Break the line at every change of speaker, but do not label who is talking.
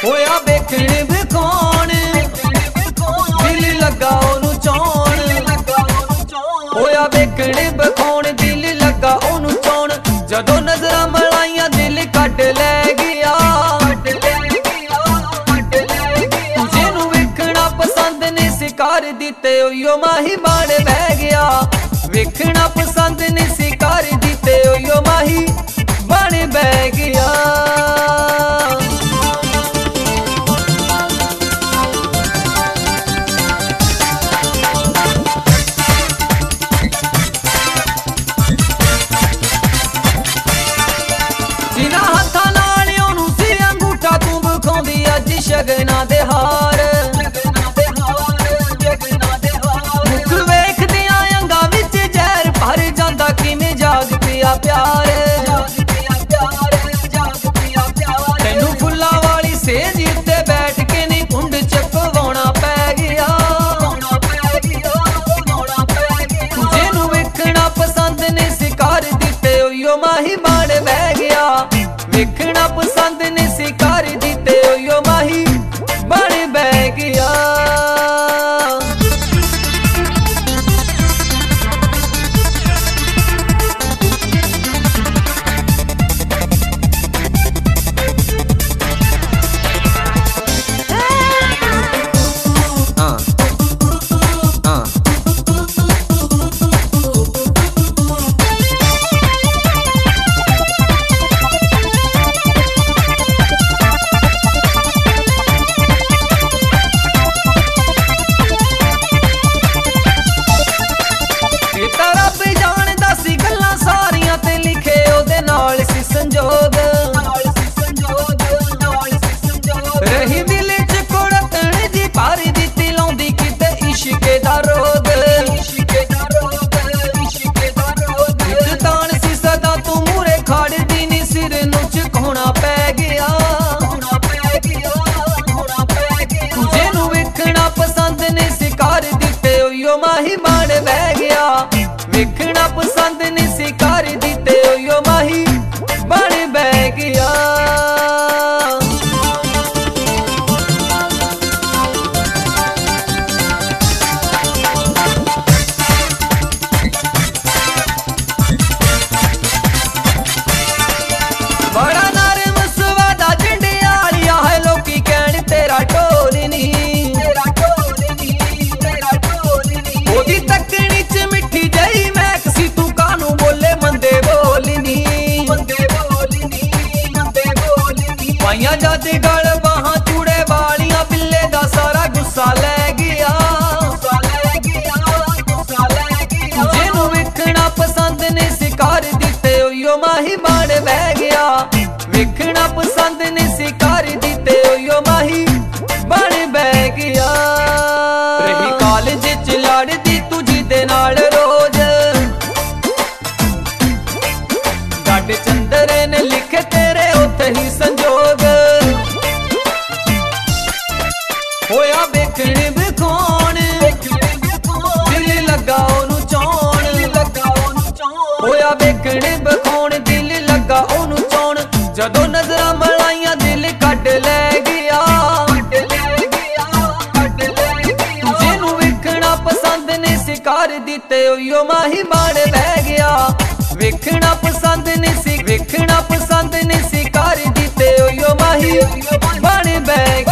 ਹੋਇਆ ਵੇਖਣ ਵਿਖਾਉਣ ਦਿਲ ਲੱਗਾ ਉਹਨੂੰ ਚਾਉਣ ਹੋਇਆ ਵੇਖਣ ਵਿਖਾਉਣ ਦਿਲ ਲੱਗਾ ਉਹਨੂੰ ਚਾਉਣ ਜਦੋਂ ਨਜ਼ਰਾਂ ਮਲਾਈਆਂ ਦਿਲ ਕੱਢ ਲੈ ਗਿਆ ਜਿਹਨੂੰ ਵੇਖਣਾ ਪਸੰਦ ਨੇ ਸਿਕਾਰ ਦਿੱਤੇ ਉਹੀਓ ਮਾਹੀ ਬਣ ਬਹਿ ਗਿਆ ਵੇਖਣਾ ਪਸੰਦ ਨੇ ਸਿਕਾਰ ਦਿੱਤੇ ਉਹੀਓ ਮਾਹੀ ਬਣ ਬਹਿ ਗਿਆ ਸ਼ਗਨਾਂ ਦੇ ਹਾਰ ਮੁਖ ਵੇਖਦਿਆਂ ਅੰਗਾਂ ਵਿੱਚ ਜ਼ਹਿਰ ਭਰ ਜਾਂਦਾ ਕਿਵੇਂ ਜਾਗ ਪਿਆ ਪਿਆਰ ਤੈਨੂੰ ਫੁੱਲਾਂ ਵਾਲੀ ਸੇਜ ਉੱਤੇ ਬੈਠ ਕੇ ਨੀ ਕੁੰਡ ਚਕਵਾਉਣਾ ਪੈ ਗਿਆ ਜਿਹਨੂੰ ਵੇਖਣਾ ਪਸੰਦ ਨੇ ਸਿਕਾਰ ਦਿੱਤੇ ਉਹੀਓ ਮਾਹੀ ਬਣ ਬਹਿ ਗਿਆ ਵੇਖਣਾ ਪਸੰਦ ਨੇ ਸਿਕਾਰ ਦਿੱਤੇ ਉਹੀਓ ਮਾਹੀ ਬਣ ਬਹਿ ਗਿਆ ਰਹੀ ਦਿਲ ਚ ਕੁੜਤਣ ਜੀ ਭਰ ਦਿੱਤੀ ਲਾਉਂਦੀ ਕਿਤੇ ਇਸ਼ਕੇ ਦਾ ਰੋਗ ਇੱਕ ਤਾਣ ਸੀ ਸਦਾ ਤੂੰ ਮੂਰੇ ਖੜਦੀ ਨੀ ਸਿਰ ਨੂੰ ਝੁਕਾਉਣਾ ਪੈ ਗਿਆ ਜਿਹਨੂੰ ਵੇਖਣਾ ਪਸੰਦ ਨੇ ਸਿਕਾਰ ਦਿੱਤੇ ਉਹੀਓ ਮਾਹੀ ਬਣ ਬਹਿ ਗਿਆ ਵੇਖਣਾ ਪਸੰਦ ਨੇ ਸਿਕਾਰ ਦਿੱਤੇ ਉਹੀਓ ਮਾਹੀ ਬਣ ਬਹਿ ਗਿਆ ਬੜਾ ਨਰਮ ਸਵਾਦਾ ਝੰਡਿਆਲੀਆ ਹੈ ਲੋਕੀ ਕਹਿਣ ਤੇਰਾ ਢੋਲ ਨੀ ਉਹਦੀ ਤੱਕਣੀ ਚ ਮਿੱਠੀ ਜਈ ਮਹਿਕ ਸੀ ਤੂੰ ਕਾਹਨੂੰ ਬੋਲੇ ਮੰਦੇ ਬੋਲਨੀ ਪਾਈਆਂ ਜਦ ਗਲ ਬਾਹਾਂ ਚੂੜੇ ਵਾਲੀਆਂ ਬਿੱਲੇ ਦਾ ਸਾਰਾ ਗੁੱਸਾ ਲੈ ਗਿਆ ਜਿਹਨੂੰ ਵੇਖਣਾ ਪਸੰਦ ਨੇ ਸਿਕਾਰ ਦਿੱਤੇ ਉਹੀਓ ਮਾਹੀ ਬਣ ਬਹਿ ਗਿਆ ਵੇਖਣਾ ਪਸੰਦ ਨੇ ਸਿਕਾਰ ਦਿੱਤੇ ਉਹੀਓ ਮਾਹੀ ਬਣ ਬਹਿ ਗਿਆ ਰਹੀ ਕਾਲਜ ਚ ਲੜਦੀ ਤੂੰ ਜਿਹਦੇ ਨਾਲ ਰੋਜ਼ ਗੱਡ ਚੰਦਰੇ ਨੇ ਲਿਖੇ ਤੇਰੇ ਉੱਥੇ ਹੀ ਸੰਜੋਗ ਹੋਇਆ ਵੇਖਣ ਵਿਖਾਉਣ ਦਿਲ ਲੱਗਾ ਉਹਨੂੰ ਚਾਉਣ ਹੋਇਆ ਵੇਖਣ ਵਿਖਾਉਣ ਦਿਲ ਲੱਗਾ ਉਹਨੂੰ ਚਾਉਣ ਜਦੋਂ ਨਜ਼ਰਾਂ ਮਲਾਈਆਂ ਦਿਲ ਕੱਢ ਲੈ ਗਿਆ ਜਿਹਨੂੰ ਵੇਖਣਾ ਪਸੰਦ ਨੇ ਸਿਕਾਰ ਦਿੱਤੇ ਉਹੀਓ ਮਾਹੀ ਬਣ ਬਹਿ ਗਿਆ ਵੇਖਣਾ ਪਸੰਦ ਨੇ ਸਿਕਾਰ ਦਿੱਤੇ ਉਹੀਓ ਮਾਹੀ ਬਣ ਬਹਿ